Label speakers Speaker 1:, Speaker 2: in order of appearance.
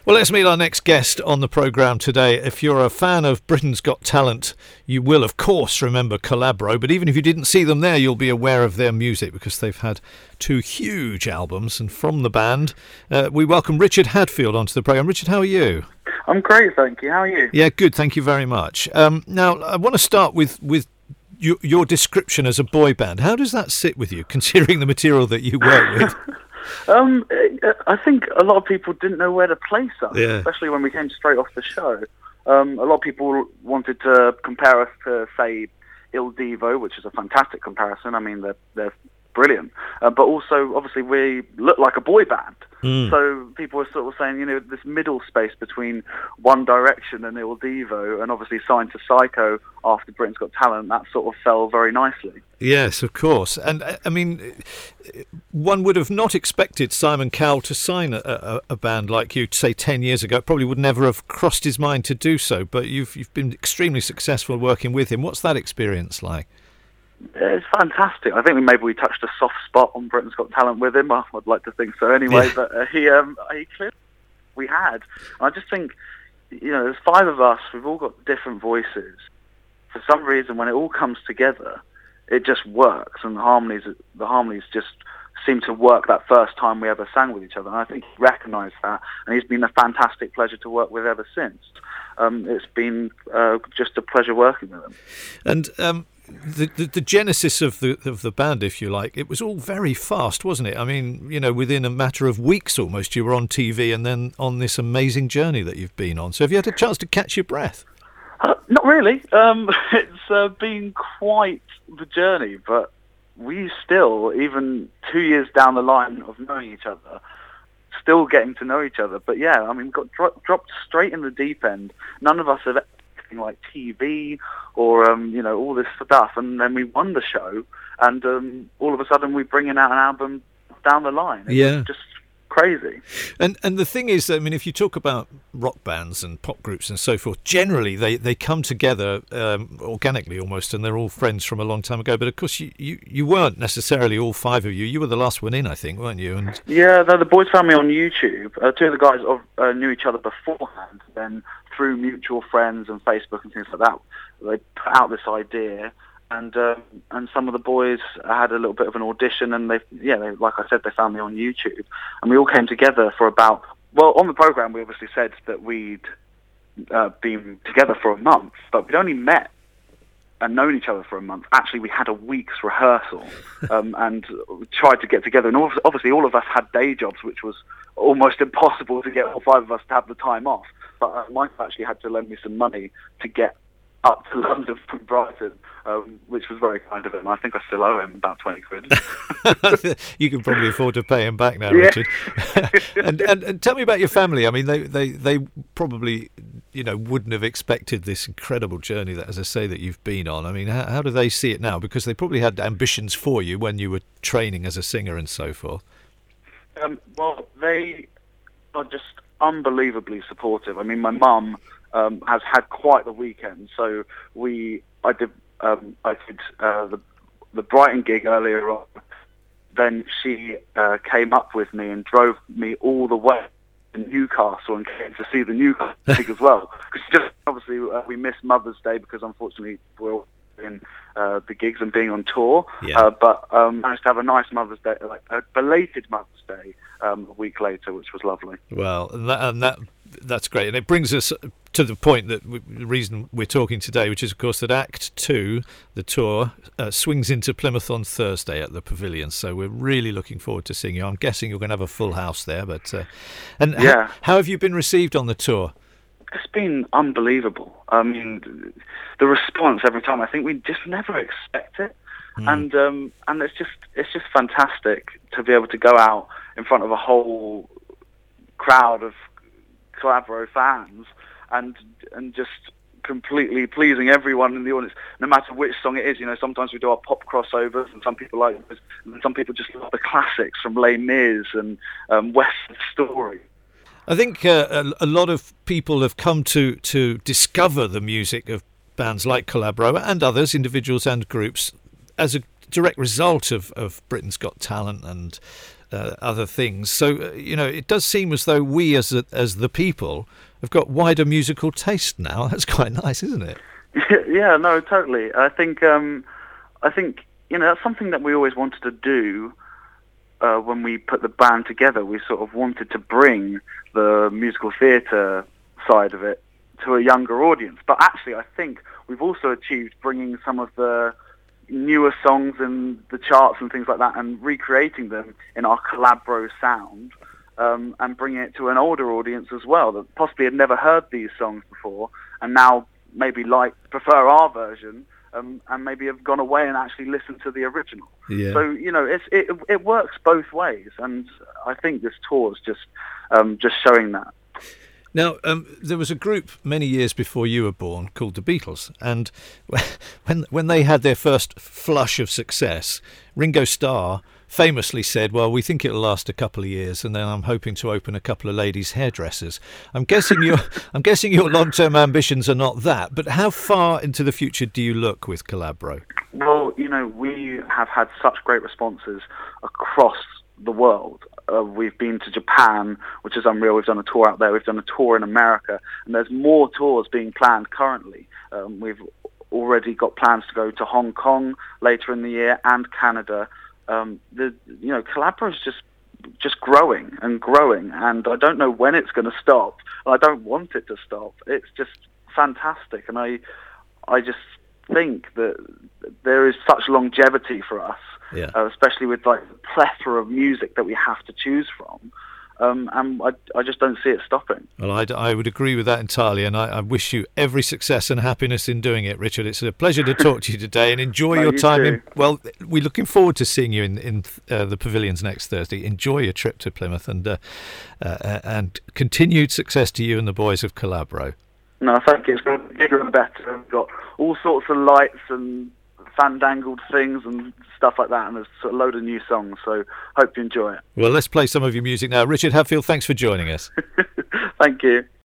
Speaker 1: Well, let's meet our next guest on the programme today. If you're a fan of Britain's Got Talent, you will, of course, remember Calabro. But even if you didn't see them there, you'll be aware of their music because they've had two huge albums. And from the band, we welcome Richard Hadfield onto the programme. Richard, how are you?
Speaker 2: I'm great, thank you. How are you?
Speaker 1: Yeah, good. Thank you very much. Now, I want to start with your description as a boy band. How does that sit with you, considering the material that you work with?
Speaker 2: I think a lot of people didn't know where to place us,
Speaker 1: Yeah.
Speaker 2: especially when we came straight off the show. A lot of people wanted to compare us to, say, Il Divo, which is a fantastic comparison. I mean, they're brilliant. But also, obviously, we look like a boy band. So people were sort of saying, this middle space between One Direction and Il Divo, and obviously signed to Psycho after Britain's Got Talent, that sort of fell very nicely.
Speaker 1: Yes, of course. And, I mean, one would have not expected Simon Cowell to sign a band like you, say, 10 years ago. It probably would never have crossed his mind to do so, but you've been extremely successful working with him. What's that experience like?
Speaker 2: It's fantastic. I think maybe we touched a soft spot on Britain's Got Talent with him. I'd like to think so anyway.
Speaker 1: Yeah.
Speaker 2: But he clearly we had. I just think, there's five of us. We've all got different voices. For some reason, when it all comes together, it just works, and the harmonies just seem to work that first time we ever sang with each other. And I think he recognised that, and he's been a fantastic pleasure to work with ever since. It's been just a pleasure working with him.
Speaker 1: And the genesis of the band, if you like, it was all very fast, wasn't it? I mean, within a matter of weeks almost, you were on TV and then on this amazing journey that you've been on. So have you had a chance to catch your breath?
Speaker 2: Not really. It's been quite the journey, but we still, even 2 years down the line of knowing each other, still getting to know each other. But yeah, I mean, got dropped straight in the deep end. None of us have anything like TV or all this stuff, and then we won the show, and all of a sudden we're bringing out an album down the line. It's just crazy.
Speaker 1: And the thing is, I mean, if you talk about rock bands and pop groups and so forth, generally they come together organically almost, and they're all friends from a long time ago. But of course, you weren't necessarily all five of you. You were the last one in, I think, weren't you? And
Speaker 2: yeah, the boys found me on YouTube. Two of the guys knew each other beforehand. Then through mutual friends and Facebook and things like that, they put out this idea. And some of the boys had a little bit of an audition, and they, like I said, they found me on YouTube, and we all came together for about. Well, on the program, we obviously said that we'd been together for a month, but we'd only met and known each other for a month. Actually, we had a week's rehearsal, and tried to get together. And obviously, all of us had day jobs, which was almost impossible to get all five of us to have the time off. But Michael actually had to lend me some money to get up to London from Brighton, which was very kind of him. I think I still owe him about 20 quid.
Speaker 1: You can probably afford to pay him back now, Richard. and tell me about your family. I mean, they probably wouldn't have expected this incredible journey that, as I say, that you've been on. I mean, how do they see it now? Because they probably had ambitions for you when you were training as a singer and so forth.
Speaker 2: Well, they are just unbelievably supportive. I mean, my mum has had quite the weekend. So I did the Brighton gig earlier on. Then she came up with me and drove me all the way to Newcastle and came to see the Newcastle gig as well. Because just obviously we missed Mother's Day because unfortunately we're all in the gigs and being on tour.
Speaker 1: Yeah.
Speaker 2: But managed to have a nice Mother's Day, like a belated Mother's Day, a week later, which was lovely.
Speaker 1: Well, that's great, and it brings us to the point that the reason we're talking today, which is, of course, that Act 2, the tour, swings into Plymouth on Thursday at the Pavilion. So we're really looking forward to seeing you. I'm guessing you're going to have a full house there. But how have you been received on the tour?
Speaker 2: It's been unbelievable. I mean, the response every time. I think we just never expect it, and it's just fantastic to be able to go out in front of a whole crowd of Calabro fans and just completely pleasing everyone in the audience, no matter which song it is. Sometimes we do our pop crossovers, and some people like this, and some people just love the classics from Les Mis and West Story.
Speaker 1: I think a lot of people have come to discover the music of bands like Calabro and others, individuals and groups, as a direct result of Britain's Got Talent and other things. So it does seem as though we, as the people, have got wider musical taste now. That's quite nice, isn't it?
Speaker 2: Yeah, no, totally. I think that's something that we always wanted to do. When we put the band together, we sort of wanted to bring the musical theatre side of it to a younger audience. But actually, I think we've also achieved bringing some of the newer songs in the charts and things like that and recreating them in our Calabro sound, and bringing it to an older audience as well that possibly had never heard these songs before and now maybe prefer our version. And maybe have gone away and actually listened to the original.
Speaker 1: Yeah.
Speaker 2: So it works both ways, and I think this tour is just showing that.
Speaker 1: Now, there was a group many years before you were born called the Beatles, and when they had their first flush of success, Ringo Starr famously said, "Well, we think it'll last a couple of years, and then I'm hoping to open a couple of ladies' hairdressers." I'm guessing your long-term ambitions are not that, but how far into the future do you look with Calabro?
Speaker 2: Well, we have had such great responses across the world. We've been to Japan, which is unreal. We've done a tour out there. We've done a tour in America, and there's more tours being planned currently. We've already got plans to go to Hong Kong later in the year and Canada. Calabro is just growing and growing, and I don't know when it's going to stop. I don't want it to stop. It's just fantastic, and I just think that there is such longevity for us, especially with the plethora of music that we have to choose from. And I just don't see it stopping.
Speaker 1: Well, I would agree with that entirely, and I wish you every success and happiness in doing it, Richard. It's a pleasure to talk to you today, and enjoy your time. We're looking forward to seeing you in the pavilions next Thursday. Enjoy your trip to Plymouth, and continued success to you and the boys of Calabro.
Speaker 2: No, thank you. It's going to be bigger and better. We've got all sorts of lights and fandangled things and stuff like that, and there's a load of new songs, so hope you enjoy it.
Speaker 1: Well, let's play some of your music now. Richard Hadfield, thanks for joining us.
Speaker 2: Thank you.